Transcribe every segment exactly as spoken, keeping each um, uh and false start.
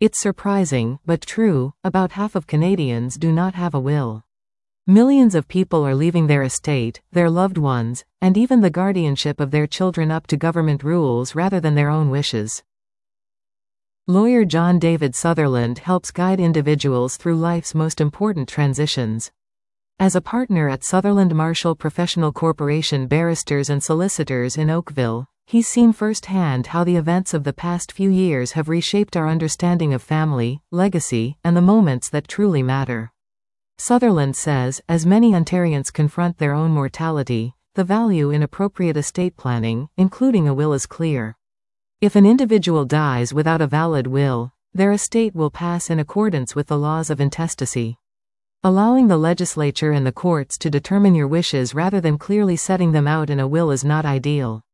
It's surprising, but true, about half of Canadians do not have a will. Millions of people are leaving their estate, their loved ones, and even the guardianship of their children up to government rules rather than their own wishes. Lawyer John David Sutherland helps guide individuals through life's most important transitions. As a partner at Sutherland Marshall Professional Corporation Barristers and Solicitors in Oakville, he's seen firsthand how the events of the past few years have reshaped our understanding of family, legacy, and the moments that truly matter. Sutherland says, as many Ontarians confront their own mortality, the value in appropriate estate planning, including a will, is clear. If an individual dies without a valid will, their estate will pass in accordance with the laws of intestacy. Allowing the legislature and the courts to determine your wishes rather than clearly setting them out in a will is not ideal.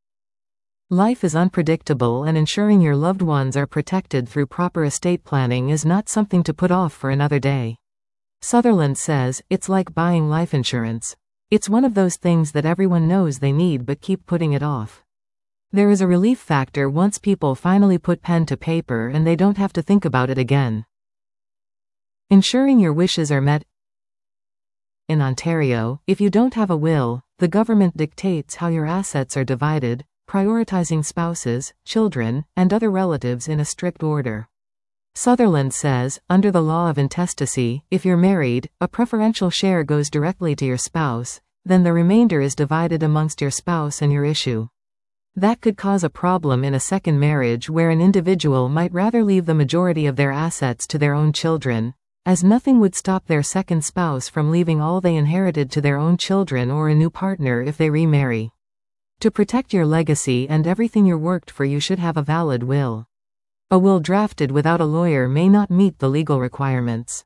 Life is unpredictable, and ensuring your loved ones are protected through proper estate planning is not something to put off for another day. Sutherland says, it's like buying life insurance. It's one of those things that everyone knows they need but keep putting it off. There is a relief factor once people finally put pen to paper and they don't have to think about it again. Ensuring your wishes are met. In Ontario, if you don't have a will, the government dictates how your assets are divided, prioritizing spouses, children, and other relatives in a strict order. Sutherland says, under the law of intestacy, if you're married, a preferential share goes directly to your spouse, then the remainder is divided amongst your spouse and your issue. That could cause a problem in a second marriage where an individual might rather leave the majority of their assets to their own children, as nothing would stop their second spouse from leaving all they inherited to their own children or a new partner if they remarry. To protect your legacy and everything you worked for, you should have a valid will. A will drafted without a lawyer may not meet the legal requirements.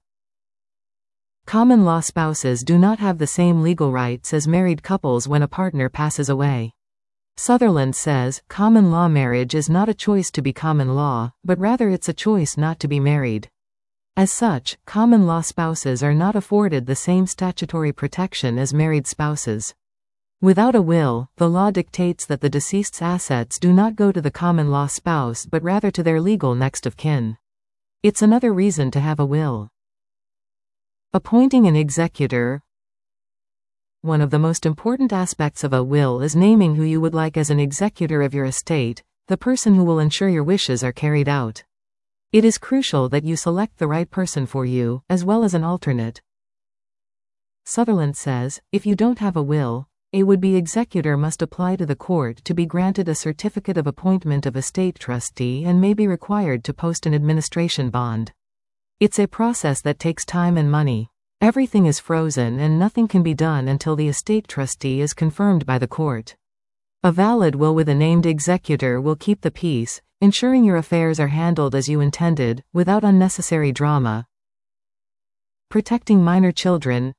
Common law spouses do not have the same legal rights as married couples when a partner passes away. Sutherland says, common law marriage is not a choice to be common law, but rather it's a choice not to be married. As such, common law spouses are not afforded the same statutory protection as married spouses. Without a will, the law dictates that the deceased's assets do not go to the common law spouse but rather to their legal next of kin. It's another reason to have a will. Appointing an executor. One of the most important aspects of a will is naming who you would like as an executor of your estate, the person who will ensure your wishes are carried out. It is crucial that you select the right person for you, as well as an alternate. Sutherland says, if you don't have a will, a would-be executor must apply to the court to be granted a certificate of appointment of estate trustee and may be required to post an administration bond. It's a process that takes time and money. Everything is frozen and nothing can be done until the estate trustee is confirmed by the court. A valid will with a named executor will keep the peace, ensuring your affairs are handled as you intended, without unnecessary drama. Protecting minor children.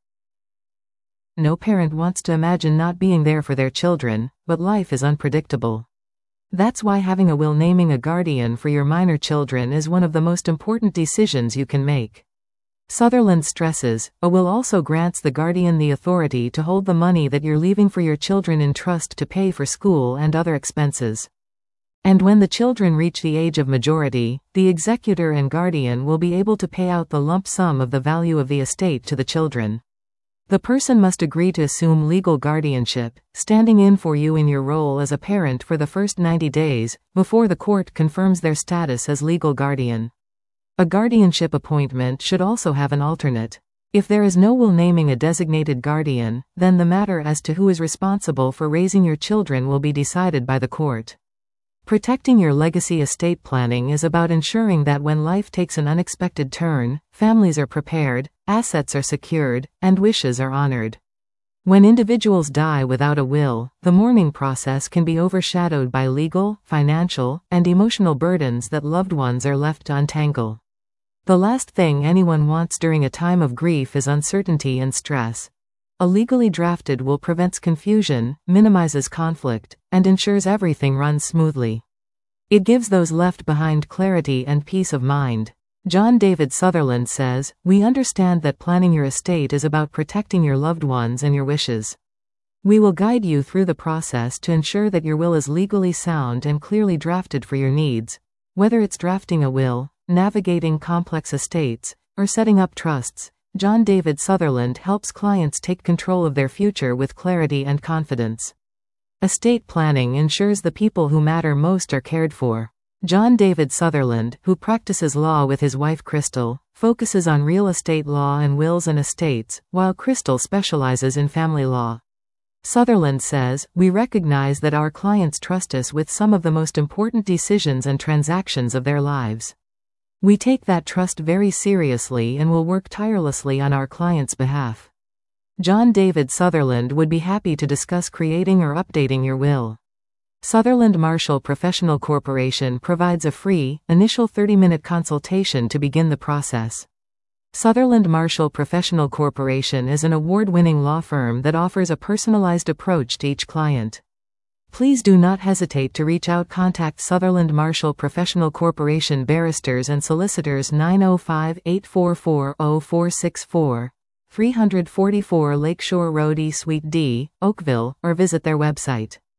No parent wants to imagine not being there for their children, but life is unpredictable. That's why having a will naming a guardian for your minor children is one of the most important decisions you can make. Sutherland stresses, a will also grants the guardian the authority to hold the money that you're leaving for your children in trust to pay for school and other expenses. And when the children reach the age of majority, the executor and guardian will be able to pay out the lump sum of the value of the estate to the children. The person must agree to assume legal guardianship, standing in for you in your role as a parent for the first ninety days, before the court confirms their status as legal guardian. A guardianship appointment should also have an alternate. If there is no will naming a designated guardian, then the matter as to who is responsible for raising your children will be decided by the court. Protecting your legacy estate planning is about ensuring that when life takes an unexpected turn, families are prepared, assets are secured, and wishes are honored. When individuals die without a will, the mourning process can be overshadowed by legal, financial, and emotional burdens that loved ones are left to untangle. The last thing anyone wants during a time of grief is uncertainty and stress. A legally drafted will prevents confusion, minimizes conflict, and ensures everything runs smoothly. It gives those left behind clarity and peace of mind. John David Sutherland says, "We understand that planning your estate is about protecting your loved ones and your wishes. We will guide you through the process to ensure that your will is legally sound and clearly drafted for your needs. Whether it's drafting a will, navigating complex estates, or setting up trusts, John David Sutherland helps clients take control of their future with clarity and confidence. Estate planning ensures the people who matter most are cared for. John David Sutherland, who practices law with his wife Crystal, focuses on real estate law and wills and estates, while Crystal specializes in family law. Sutherland says, "We recognize that our clients trust us with some of the most important decisions and transactions of their lives. We take that trust very seriously and will work tirelessly on our clients' behalf." John David Sutherland would be happy to discuss creating or updating your will. Sutherland Marshall Professional Corporation provides a free, initial thirty-minute consultation to begin the process. Sutherland Marshall Professional Corporation is an award-winning law firm that offers a personalized approach to each client. Please do not hesitate to reach out. Contact Sutherland Marshall Professional Corporation barristers and solicitors nine oh five, eight four four, oh four six four, three forty-four Lakeshore Road E Suite D, Oakville, or visit their website.